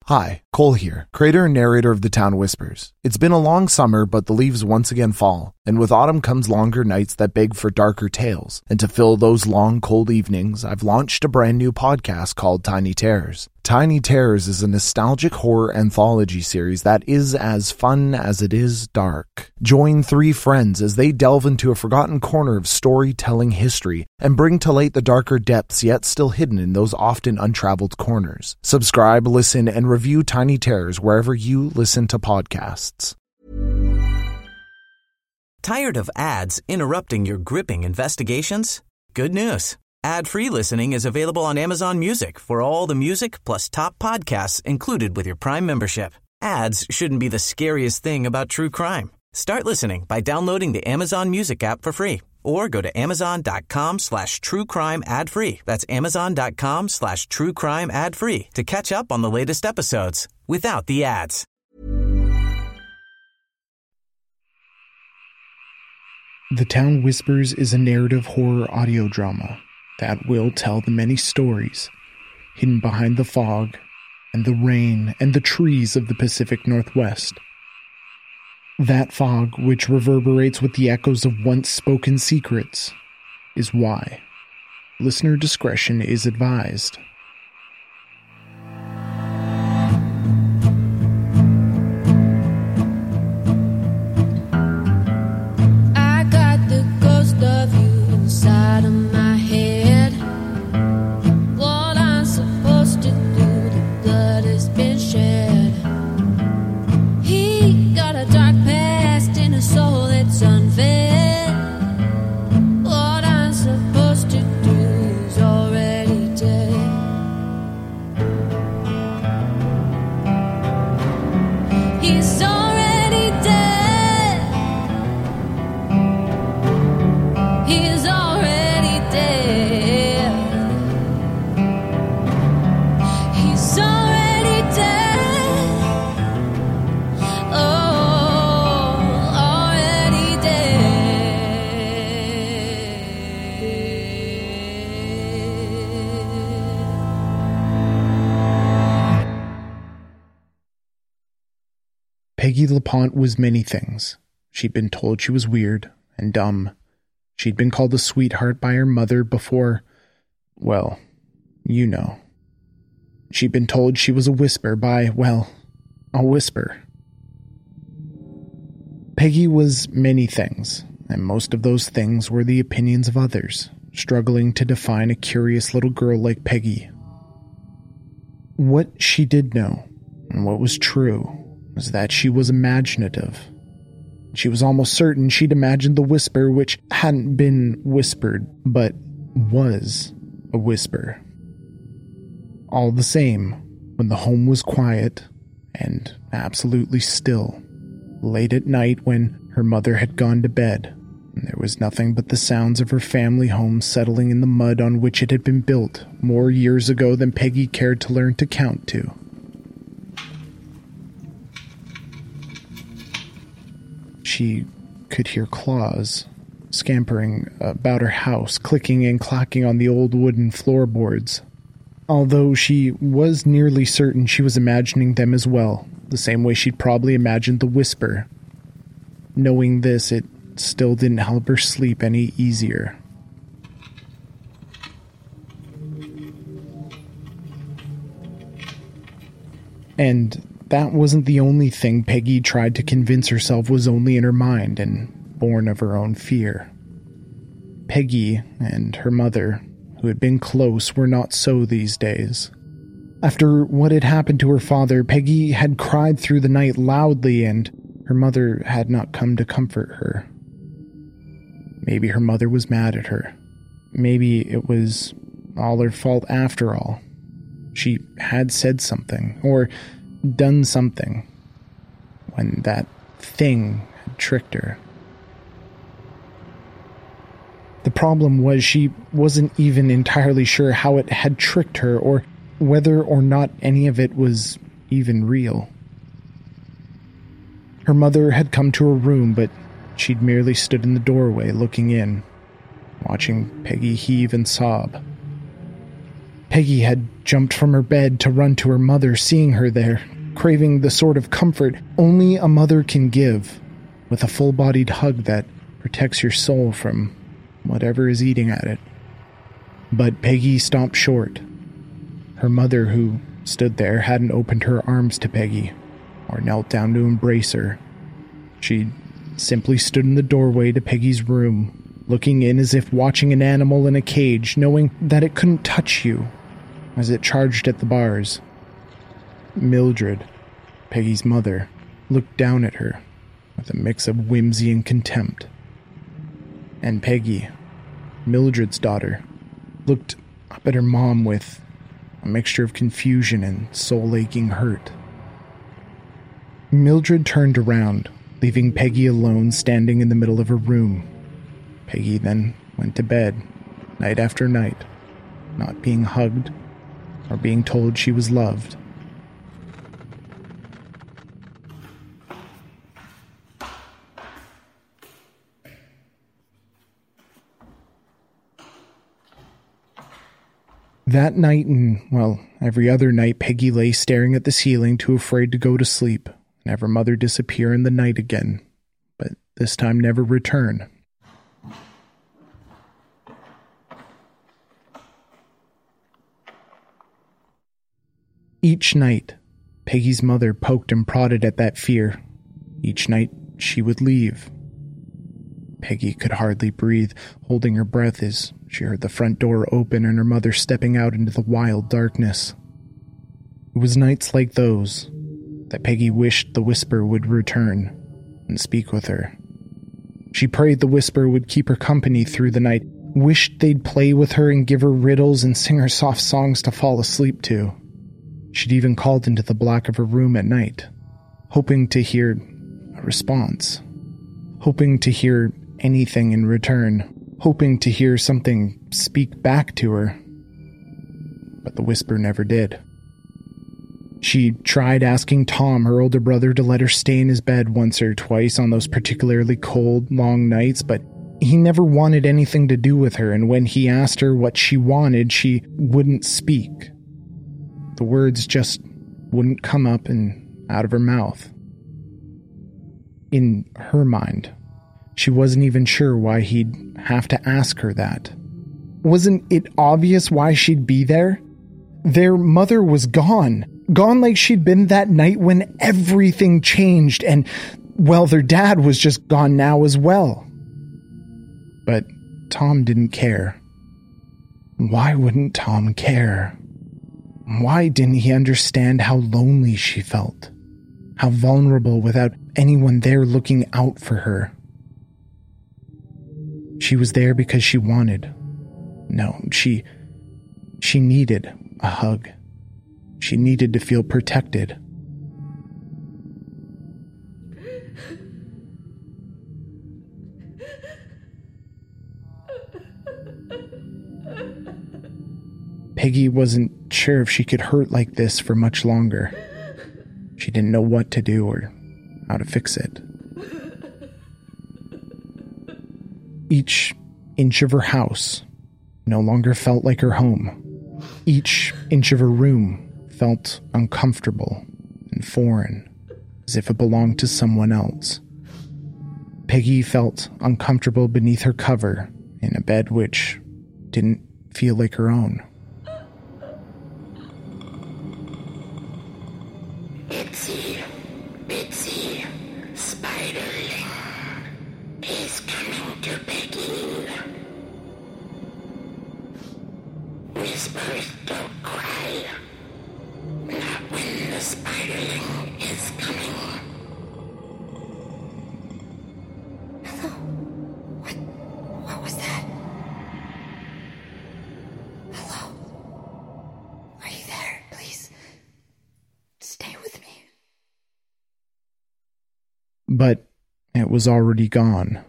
Hi, Cole here, creator and narrator of The Town Whispers. It's been a long summer, but the leaves once again fall, and with autumn comes longer nights that beg for darker tales. And to fill those long, cold evenings, I've launched a brand new podcast called Tiny Terrors. Tiny Terrors is a nostalgic horror anthology series that is as fun as it is dark. Join three friends as they delve into a forgotten corner of storytelling history and bring to light the darker depths yet still hidden in those often untraveled corners. Subscribe, listen, and review Tiny Terrors wherever you listen to podcasts. Tired of ads interrupting your gripping investigations? Good news. Ad-free listening is available on Amazon Music for all the music plus top podcasts included with your Prime membership. Ads shouldn't be the scariest thing about true crime. Start listening by downloading the Amazon Music app for free or go to amazon.com/truecrime ad-free. That's amazon.com/truecrime ad-free to catch up on the latest episodes without the ads. The Town Whispers is a narrative horror audio drama that will tell the many stories hidden behind the fog and the rain and the trees of the Pacific Northwest. That fog, which reverberates with the echoes of once spoken secrets, is why listener discretion is advised. I got the ghost of you inside of my head. What I'm supposed to do, the blood has been shed. He got a dark past and a soul that's unfed. What I'm supposed to do is already dead. He's already dead. He's already dead. He's already dead. Oh, already dead. Peggy LaPont was many things. She'd been told she was weird and dumb. She'd been called a sweetheart by her mother before, well, you know. She'd been told she was a whisper by, well, a whisper. Peggy was many things, and most of those things were the opinions of others, struggling to define a curious little girl like Peggy. What she did know, and what was true, was that she was imaginative. She was almost certain she'd imagined the whisper which hadn't been whispered, but was a whisper. All the same, when the home was quiet and absolutely still, late at night when her mother had gone to bed, and there was nothing but the sounds of her family home settling in the mud on which it had been built more years ago than Peggy cared to learn to count to. She could hear claws scampering about her house, clicking and clacking on the old wooden floorboards. Although she was nearly certain she was imagining them as well, the same way she'd probably imagined the whisper. Knowing this, it still didn't help her sleep any easier. And that wasn't the only thing Peggy tried to convince herself was only in her mind and born of her own fear. Peggy and her mother, who had been close, were not so these days. After what had happened to her father, Peggy had cried through the night loudly, and her mother had not come to comfort her. Maybe her mother was mad at her. Maybe it was all her fault after all. She had said something, or done something, when that thing had tricked her. The problem was she wasn't even entirely sure how it had tricked her, or whether or not any of it was even real. Her mother had come to her room, but she'd merely stood in the doorway looking in, watching Peggy heave and sob. Peggy had jumped from her bed to run to her mother, seeing her there, craving the sort of comfort only a mother can give, with a full-bodied hug that protects your soul from whatever is eating at it. But Peggy stopped short. Her mother, who stood there, hadn't opened her arms to Peggy or knelt down to embrace her. She simply stood in the doorway to Peggy's room, looking in as if watching an animal in a cage, knowing that it couldn't touch you as it charged at the bars. Mildred, Peggy's mother, looked down at her with a mix of whimsy and contempt. And Peggy, Mildred's daughter, looked up at her mom with a mixture of confusion and soul-aching hurt. Mildred turned around, leaving Peggy alone standing in the middle of her room. Peggy then went to bed, night after night, not being hugged or being told she was loved. That night and, well, every other night, Peggy lay staring at the ceiling, too afraid to go to sleep, and have her mother disappear in the night again, but this time never return. Each night, Peggy's mother poked and prodded at that fear. Each night, she would leave. Peggy could hardly breathe, holding her breath as she heard the front door open and her mother stepping out into the wild darkness. It was nights like those that Peggy wished the Whisper would return and speak with her. She prayed the Whisper would keep her company through the night, wished they'd play with her and give her riddles and sing her soft songs to fall asleep to. She'd even called into the black of her room at night, hoping to hear a response, hoping to hear anything in return, hoping to hear something speak back to her. But the Whisper never did. She tried asking Tom, her older brother, to let her stay in his bed once or twice on those particularly cold, long nights, but he never wanted anything to do with her, and when he asked her what she wanted, she wouldn't speak. The words just wouldn't come up and out of her mouth. In her mind, she wasn't even sure why he'd have to ask her that. Wasn't it obvious why she'd be there? Their mother was gone. Gone like she'd been that night when everything changed, and, well, their dad was just gone now as well. But Tom didn't care. Why wouldn't Tom care? Why didn't he understand how lonely she felt? How vulnerable without anyone there looking out for her? She was there because she wanted. No, she needed a hug. She needed to feel protected. Peggy wasn't sure if she could hurt like this for much longer. She didn't know what to do or how to fix it. Each inch of her house no longer felt like her home. Each inch of her room felt uncomfortable and foreign, as if it belonged to someone else. Peggy felt uncomfortable beneath her cover in a bed which didn't feel like her own. Itsy bitsy spiderling is coming to Peggy. Whispers don't cry, not when the spiderling is coming. Hello? What was that? Hello? Are you there? Please, stay with me. But it was already gone.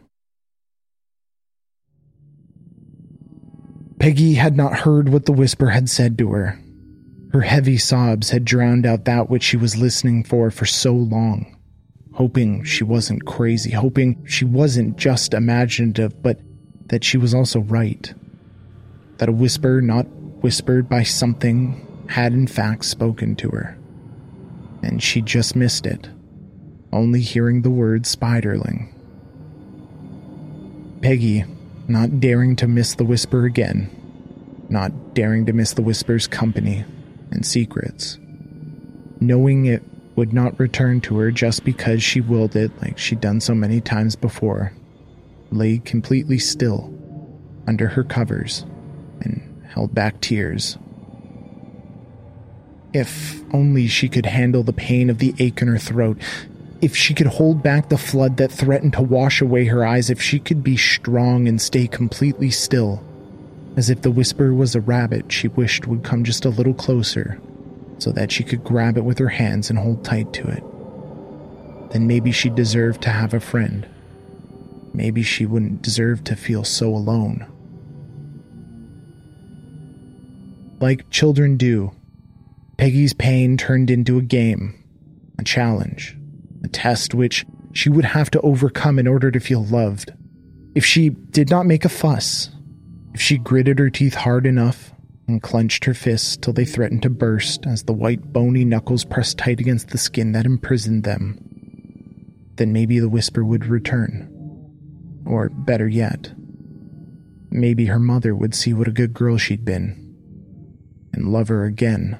Peggy had not heard what the Whisper had said to her. Her heavy sobs had drowned out that which she was listening for so long, hoping she wasn't crazy, hoping she wasn't just imaginative, but that she was also right. That a Whisper, not whispered by something, had in fact spoken to her. And she just missed it, only hearing the word spiderling. Peggy, not daring to miss the whisper again, not daring to miss the whisper's company and secrets, knowing it would not return to her just because she willed it like she'd done so many times before, lay completely still under her covers and held back tears. If only she could handle the pain of the ache in her throat, if she could hold back the flood that threatened to wash away her eyes, if she could be strong and stay completely still, as if the whisper was a rabbit she wished would come just a little closer, so that she could grab it with her hands and hold tight to it. Then maybe she deserved to have a friend. Maybe she wouldn't deserve to feel so alone. Like children do, Peggy's pain turned into a game, a challenge, a test which she would have to overcome in order to feel loved. If she did not make a fuss, if she gritted her teeth hard enough and clenched her fists till they threatened to burst as the white bony knuckles pressed tight against the skin that imprisoned them, then maybe the whisper would return. Or better yet, maybe her mother would see what a good girl she'd been and love her again.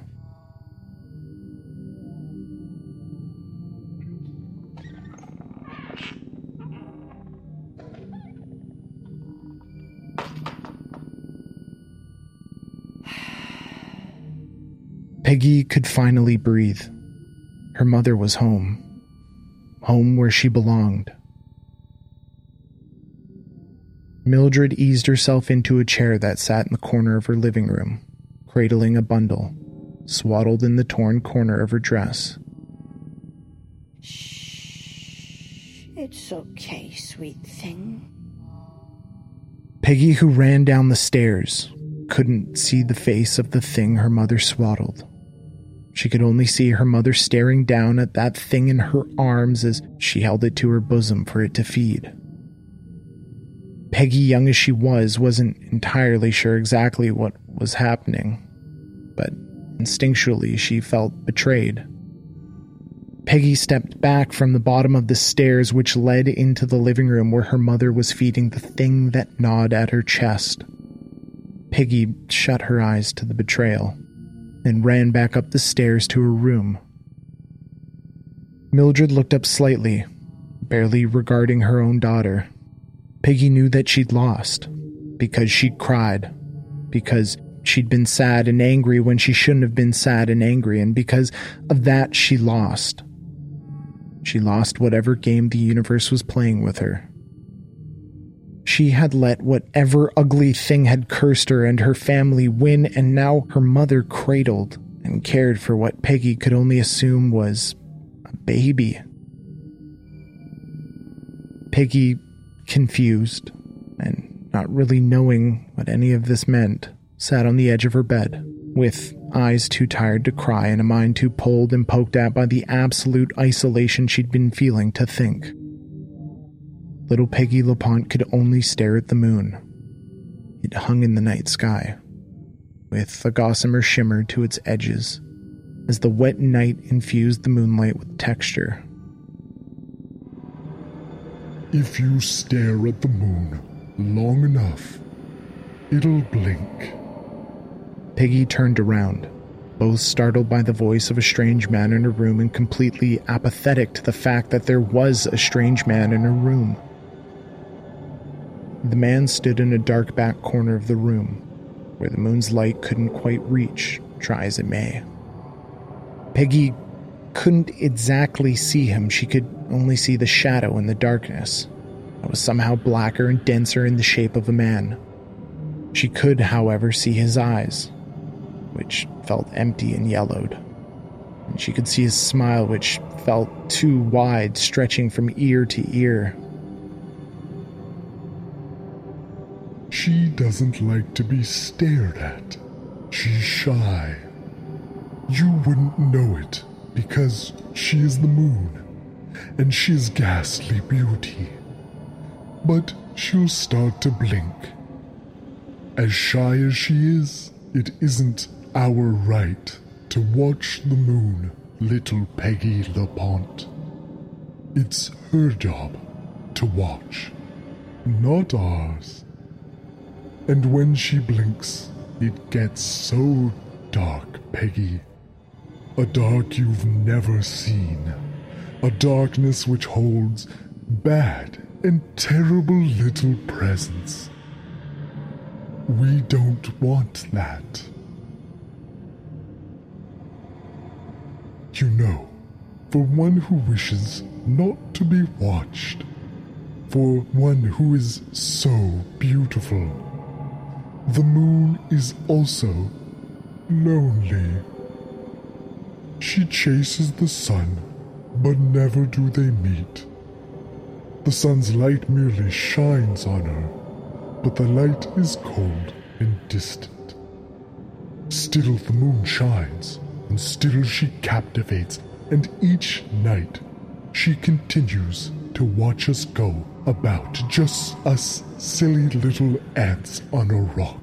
Peggy could finally breathe. Her mother was home. Home where she belonged. Mildred eased herself into a chair that sat in the corner of her living room, cradling a bundle, swaddled in the torn corner of her dress. Shh. It's okay, sweet thing. Peggy, who ran down the stairs, couldn't see the face of the thing her mother swaddled. She could only see her mother staring down at that thing in her arms as she held it to her bosom for it to feed. Peggy, young as she was, wasn't entirely sure exactly what was happening, but instinctually she felt betrayed. Peggy stepped back from the bottom of the stairs which led into the living room where her mother was feeding the thing that gnawed at her chest. Peggy shut her eyes to the betrayal and ran back up the stairs to her room. Mildred looked up slightly, barely regarding her own daughter. Peggy knew that she'd lost, because she'd cried, because she'd been sad and angry when she shouldn't have been sad and angry, and because of that she lost. She lost whatever game the universe was playing with her. She had let whatever ugly thing had cursed her and her family win, and now her mother cradled and cared for what Peggy could only assume was a baby. Peggy, confused and not really knowing what any of this meant, sat on the edge of her bed, with eyes too tired to cry and a mind too pulled and poked at by the absolute isolation she'd been feeling to think. Little Peggy LaPont could only stare at the moon. It hung in the night sky, with a gossamer shimmer to its edges, as the wet night infused the moonlight with texture. If you stare at the moon long enough, it'll blink. Peggy turned around, both startled by the voice of a strange man in her room and completely apathetic to the fact that there was a strange man in her room. The man stood in a dark back corner of the room, where the moon's light couldn't quite reach, try as it may. Peggy couldn't exactly see him. She could only see the shadow in the darkness. It was somehow blacker and denser in the shape of a man. She could, however, see his eyes, which felt empty and yellowed. And she could see his smile, which felt too wide, stretching from ear to ear. She doesn't like to be stared at. She's shy. You wouldn't know it because she is the moon, and she's ghastly beauty. But she'll start to blink. As shy as she is, it isn't our right to watch the moon, little Peggy LaPont. It's her job to watch, not ours. And when she blinks, it gets so dark, Peggy. A dark you've never seen. A darkness which holds bad and terrible little presents. We don't want that. You know, for one who wishes not to be watched, for one who is so beautiful, the moon is also lonely. She chases the sun, but never do they meet. The sun's light merely shines on her, but the light is cold and distant. Still the moon shines, and still she captivates, and each night she continues to watch us go about, just us silly little ants on a rock.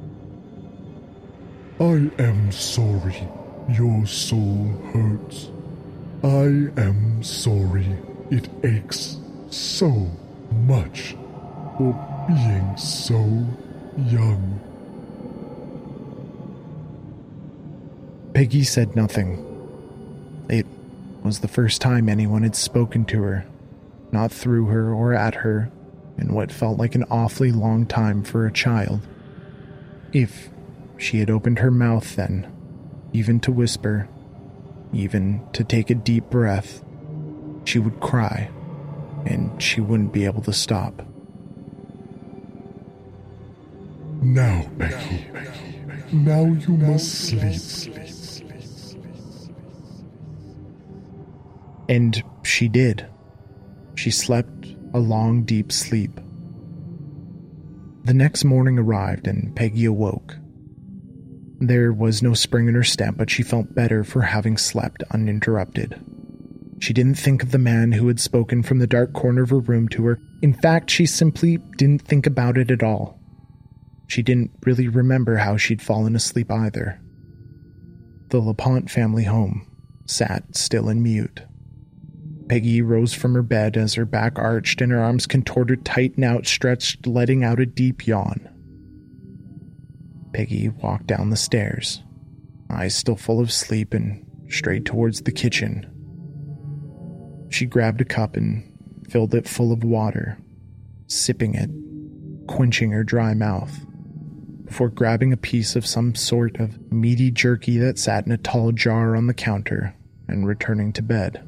I am sorry your soul hurts. I am sorry it aches so much for being so young. Peggy said nothing. It was the first time anyone had spoken to her, not through her or at her, in what felt like an awfully long time for a child. If she had opened her mouth then, even to whisper, even to take a deep breath, she would cry, and she wouldn't be able to stop. Now, Becky, now you must sleep. And she did. She slept a long, deep sleep. The next morning arrived, and Peggy awoke. There was no spring in her step, but she felt better for having slept uninterrupted. She didn't think of the man who had spoken from the dark corner of her room to her. In fact, she simply didn't think about it at all. She didn't really remember how she'd fallen asleep either. The LaPont family home sat still and mute. Peggy rose from her bed as her back arched and her arms contorted tight and outstretched, letting out a deep yawn. Peggy walked down the stairs, eyes still full of sleep, and straight towards the kitchen. She grabbed a cup and filled it full of water, sipping it, quenching her dry mouth, before grabbing a piece of some sort of meaty jerky that sat in a tall jar on the counter and returning to bed.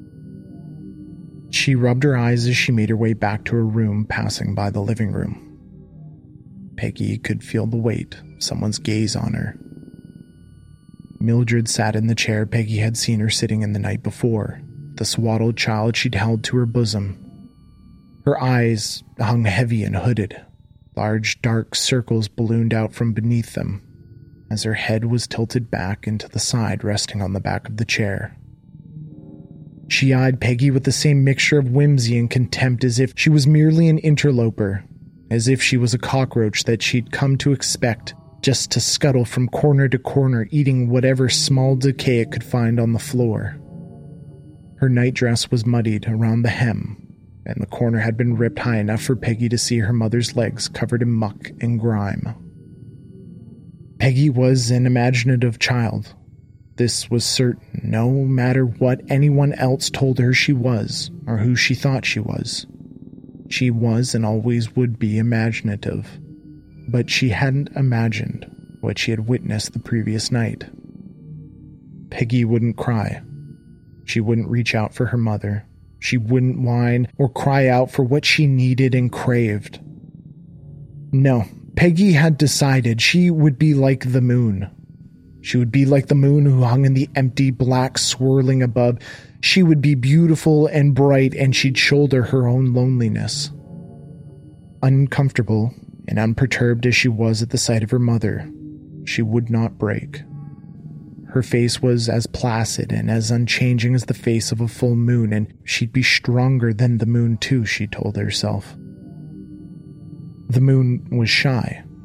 She rubbed her eyes as she made her way back to her room, passing by the living room. Peggy could feel the weight of someone's gaze on her. Mildred sat in the chair Peggy had seen her sitting in the night before, the swaddled child she'd held to her bosom. Her eyes hung heavy and hooded. Large dark circles ballooned out from beneath them, as her head was tilted back and to the side, resting on the back of the chair. She eyed Peggy with the same mixture of whimsy and contempt, as if she was merely an interloper, as if she was a cockroach that she'd come to expect just to scuttle from corner to corner, eating whatever small decay it could find on the floor. Her nightdress was muddied around the hem, and the corner had been ripped high enough for Peggy to see her mother's legs covered in muck and grime. Peggy was an imaginative child. This was certain, no matter what anyone else told her she was, or who she thought she was. She was and always would be imaginative, but she hadn't imagined what she had witnessed the previous night. Peggy wouldn't cry. She wouldn't reach out for her mother. She wouldn't whine or cry out for what she needed and craved. No, Peggy had decided she would be like the moon. She would be like the moon who hung in the empty black swirling above. She would be beautiful and bright, and she'd shoulder her own loneliness. Uncomfortable and unperturbed as she was at the sight of her mother, she would not break. Her face was as placid and as unchanging as the face of a full moon, and she'd be stronger than the moon too, she told herself. The moon was shy,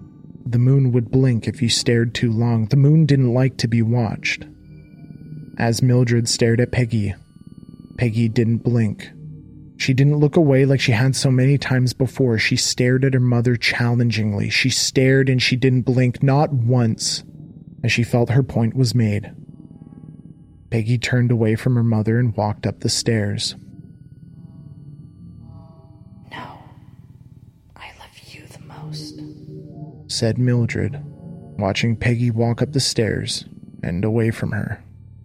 The moon would blink if you stared too long. The moon didn't like to be watched. As Mildred stared at Peggy, Peggy didn't blink. She didn't look away like she had so many times before. She stared at her mother challengingly. She stared and she didn't blink, not once, as she felt her point was made. Peggy turned away from her mother and walked up the stairs. No, I love you the most, said Mildred, watching Peggy walk up the stairs and away from her.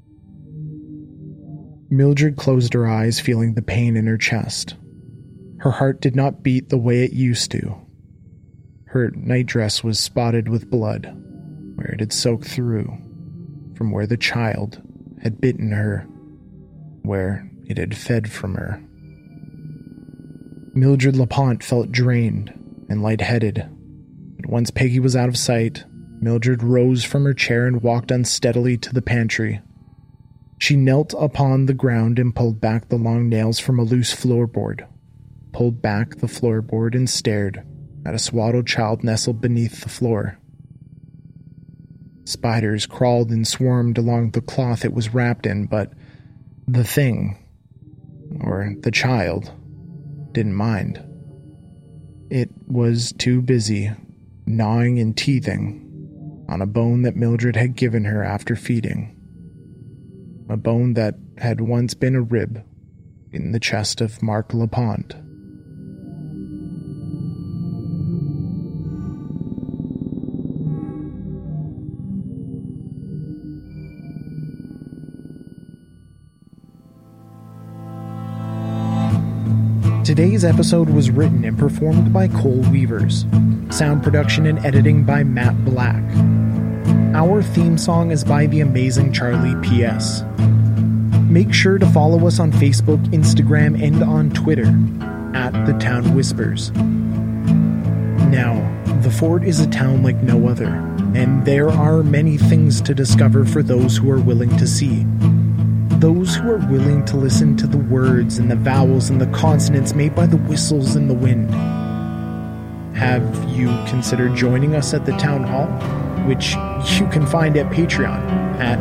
Mildred closed her eyes, feeling the pain in her chest. Her heart did not beat the way it used to. Her nightdress was spotted with blood, where it had soaked through, from where the child had bitten her, where it had fed from her. Mildred LaPont felt drained and lightheaded, but once Peggy was out of sight, Mildred rose from her chair and walked unsteadily to the pantry. She knelt upon the ground and pulled back the long nails from a loose floorboard, pulled back the floorboard and stared at a swaddled child nestled beneath the floor. Spiders crawled and swarmed along the cloth it was wrapped in, but the thing, or the child, didn't mind. It was too busy gnawing and teething on a bone that Mildred had given her after feeding. A bone that had once been a rib in the chest of Mark LaPont. Today's episode was written and performed by Cole Weavers. Sound production and editing by Matt Black. Our theme song is by The Amazing Charlie P.S. Make sure to follow us on Facebook, Instagram, and on Twitter at The Town Whispers. Now, the Fort is a town like no other, and there are many things to discover for those who are willing to see. Those who are willing to listen to the words and the vowels and the consonants made by the whistles in the wind. Have you considered joining us at the town hall, which you can find at Patreon at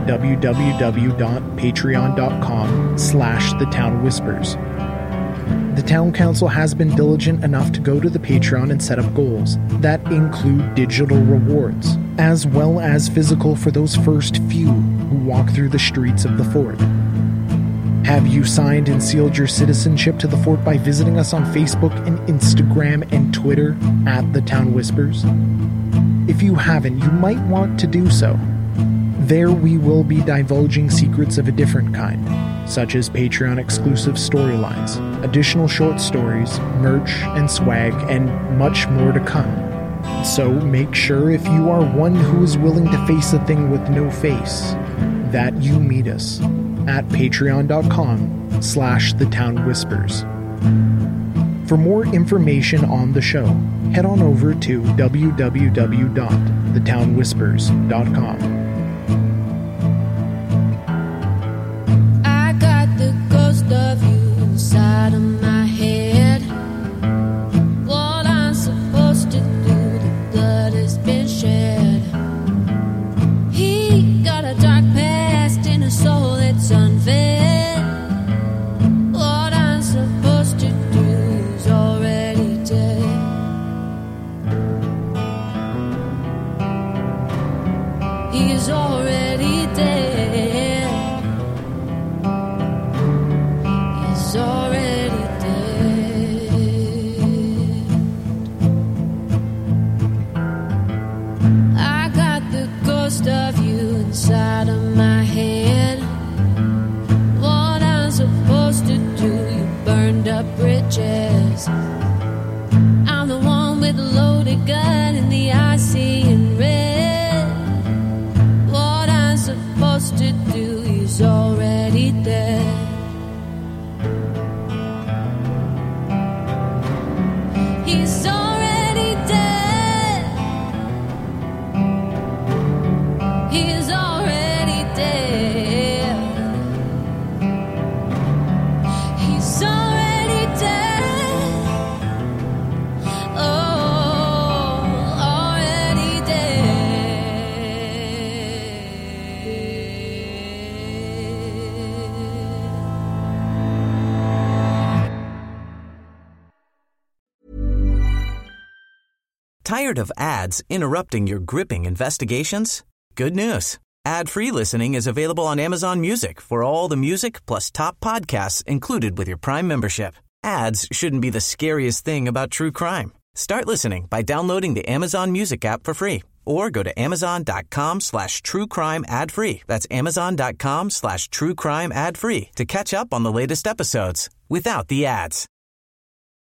www.patreon.com/thetownwhispers. The town council has been diligent enough to go to the Patreon and set up goals that include digital rewards, as well as physical for those first few who walk through the streets of the fort. Have you signed and sealed your citizenship to the fort by visiting us on Facebook and Instagram and Twitter at The Town Whispers? If you haven't, you might want to do so. There we will be divulging secrets of a different kind, such as Patreon-exclusive storylines, additional short stories, merch and swag, and much more to come. So make sure, if you are one who is willing to face a thing with no face, that you meet us at patreon.com/thetownwhispers. For more information on the show, head on over to www.thetownwhispers.com. I got the ghost of you inside of my head. What I'm supposed to do, the blood has been shed. He got a dark past in a soul that's unfed. What I'm supposed to do is already dead. He is already dead. He's already dead. I got the ghost of you inside of my head. What I'm supposed to do, you burned up bridges. I'm the one with the loaded gun and the I see in red. What I'm supposed to do, he's already dead. He's already dead. He's already dead. He's already dead. Tired of ads interrupting your gripping investigations? Good news. Ad-free listening is available on Amazon Music for all the music plus top podcasts included with your Prime membership. Ads shouldn't be the scariest thing about true crime. Start listening by downloading the Amazon Music app for free or go to amazon.com/truecrime ad-free. That's amazon.com/truecrime ad-free to catch up on the latest episodes without the ads.